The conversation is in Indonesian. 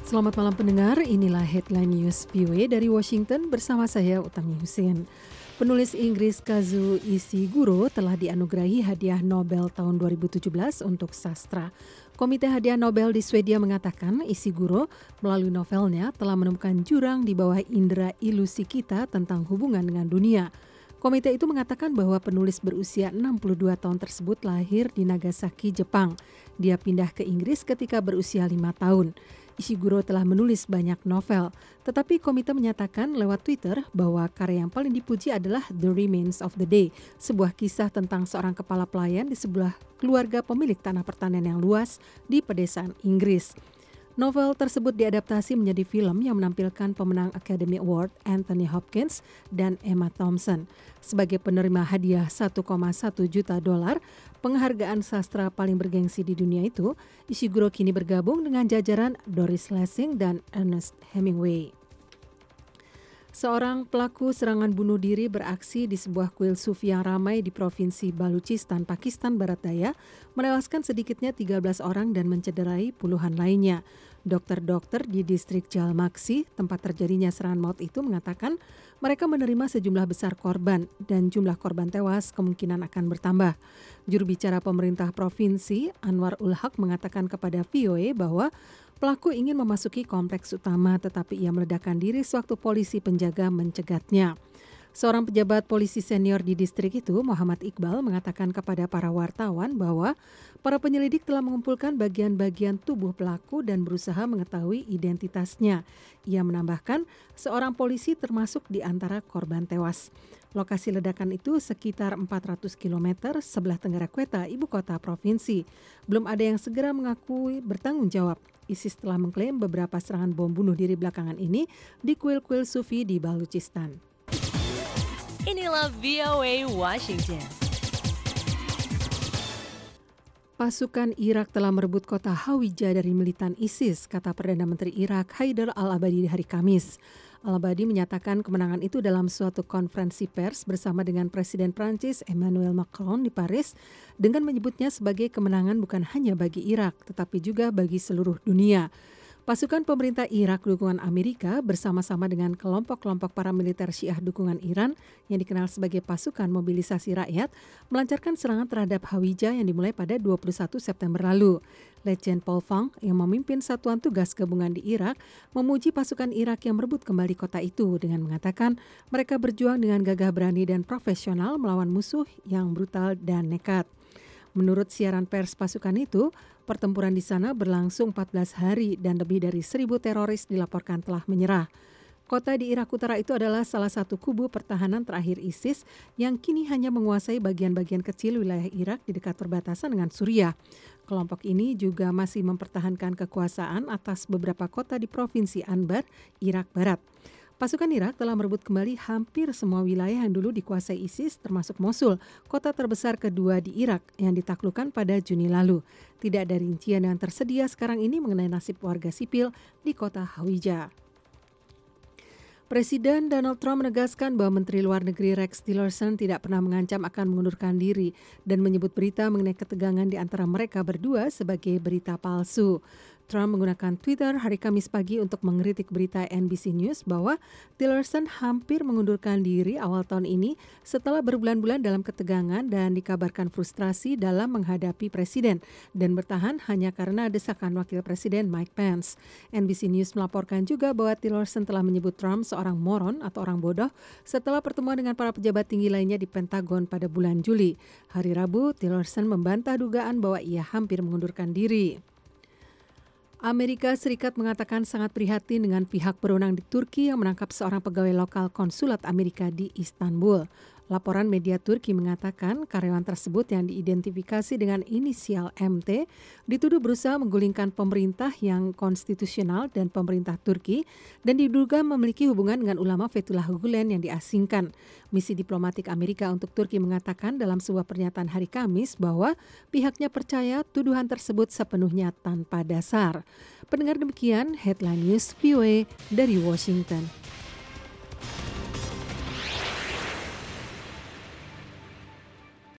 Selamat malam pendengar, inilah Headline News VOA dari Washington bersama saya Utami Husin. Penulis Inggris Kazuo Ishiguro telah dianugerahi hadiah Nobel tahun 2017 untuk sastra. Komite Hadiah Nobel di Swedia mengatakan Ishiguro melalui novelnya telah menemukan jurang di bawah indera ilusi kita tentang hubungan dengan dunia. Komite itu mengatakan bahwa penulis berusia 62 tahun tersebut lahir di Nagasaki, Jepang. Dia pindah ke Inggris ketika berusia 5 tahun. Ishiguro telah menulis banyak novel, tetapi komite menyatakan lewat Twitter bahwa karya yang paling dipuji adalah The Remains of the Day, sebuah kisah tentang seorang kepala pelayan di sebuah keluarga pemilik tanah pertanian yang luas di pedesaan Inggris. Novel tersebut diadaptasi menjadi film yang menampilkan pemenang Academy Award Anthony Hopkins dan Emma Thompson. Sebagai penerima hadiah $1,1 juta, penghargaan sastra paling bergengsi di dunia itu, Ishiguro kini bergabung dengan jajaran Doris Lessing dan Ernest Hemingway. Seorang pelaku serangan bunuh diri beraksi di sebuah kuil sufi yang ramai di provinsi Baluchistan, Pakistan Barat Daya, menewaskan sedikitnya 13 orang dan mencederai puluhan lainnya. Dokter-dokter di distrik Jalmaksi, tempat terjadinya serangan maut itu, mengatakan mereka menerima sejumlah besar korban dan jumlah korban tewas kemungkinan akan bertambah. Juru bicara pemerintah provinsi, Anwar ul-Haq, mengatakan kepada VOA bahwa pelaku ingin memasuki kompleks utama tetapi ia meledakkan diri sewaktu polisi penjaga mencegatnya. Seorang pejabat polisi senior di distrik itu, Muhammad Iqbal, mengatakan kepada para wartawan bahwa para penyelidik telah mengumpulkan bagian-bagian tubuh pelaku dan berusaha mengetahui identitasnya. Ia menambahkan seorang polisi termasuk di antara korban tewas. Lokasi ledakan itu sekitar 400 km sebelah tenggara Quetta, ibu kota provinsi. Belum ada yang segera mengakui bertanggung jawab. ISIS telah mengklaim beberapa serangan bom bunuh diri belakangan ini di kuil-kuil sufi di Baluchistan. Inilah VOA Washington. Pasukan Irak telah merebut kota Hawija dari militan ISIS, kata Perdana Menteri Irak Haidar al-Abadi di hari Kamis. Al-Abadi menyatakan kemenangan itu dalam suatu konferensi pers bersama dengan Presiden Prancis Emmanuel Macron di Paris dengan menyebutnya sebagai kemenangan bukan hanya bagi Irak tetapi juga bagi seluruh dunia. Pasukan pemerintah Irak dukungan Amerika bersama-sama dengan kelompok-kelompok paramiliter Syiah dukungan Iran yang dikenal sebagai pasukan mobilisasi rakyat melancarkan serangan terhadap Hawija yang dimulai pada 21 September lalu. Letjen Paul Fang yang memimpin satuan tugas gabungan di Irak memuji pasukan Irak yang merebut kembali kota itu dengan mengatakan mereka berjuang dengan gagah berani dan profesional melawan musuh yang brutal dan nekat. Menurut siaran pers pasukan itu, pertempuran di sana berlangsung 14 hari dan lebih dari 1.000 teroris dilaporkan telah menyerah. Kota di Irak Utara itu adalah salah satu kubu pertahanan terakhir ISIS yang kini hanya menguasai bagian-bagian kecil wilayah Irak di dekat perbatasan dengan Suriah. Kelompok ini juga masih mempertahankan kekuasaan atas beberapa kota di Provinsi Anbar, Irak Barat. Pasukan Irak telah merebut kembali hampir semua wilayah yang dulu dikuasai ISIS termasuk Mosul, kota terbesar kedua di Irak yang ditaklukkan pada Juni lalu. Tidak ada rincian yang tersedia sekarang ini mengenai nasib warga sipil di kota Hawija. Presiden Donald Trump menegaskan bahwa Menteri Luar Negeri Rex Tillerson tidak pernah mengancam akan mengundurkan diri dan menyebut berita mengenai ketegangan di antara mereka berdua sebagai berita palsu. Trump menggunakan Twitter hari Kamis pagi untuk mengkritik berita NBC News bahwa Tillerson hampir mengundurkan diri awal tahun ini setelah berbulan-bulan dalam ketegangan dan dikabarkan frustrasi dalam menghadapi presiden dan bertahan hanya karena desakan Wakil Presiden Mike Pence. NBC News melaporkan juga bahwa Tillerson telah menyebut Trump seorang moron atau orang bodoh setelah pertemuan dengan para pejabat tinggi lainnya di Pentagon pada bulan Juli. Hari Rabu, Tillerson membantah dugaan bahwa ia hampir mengundurkan diri. Amerika Serikat mengatakan sangat prihatin dengan pihak berwenang di Turki yang menangkap seorang pegawai lokal konsulat Amerika di Istanbul. Laporan media Turki mengatakan karyawan tersebut yang diidentifikasi dengan inisial MT dituduh berusaha menggulingkan pemerintah yang konstitusional dan pemerintah Turki dan diduga memiliki hubungan dengan ulama Fethullah Gulen yang diasingkan. Misi diplomatik Amerika untuk Turki mengatakan dalam sebuah pernyataan hari Kamis bahwa pihaknya percaya tuduhan tersebut sepenuhnya tanpa dasar. Pendengar, demikian Headline News VOA dari Washington.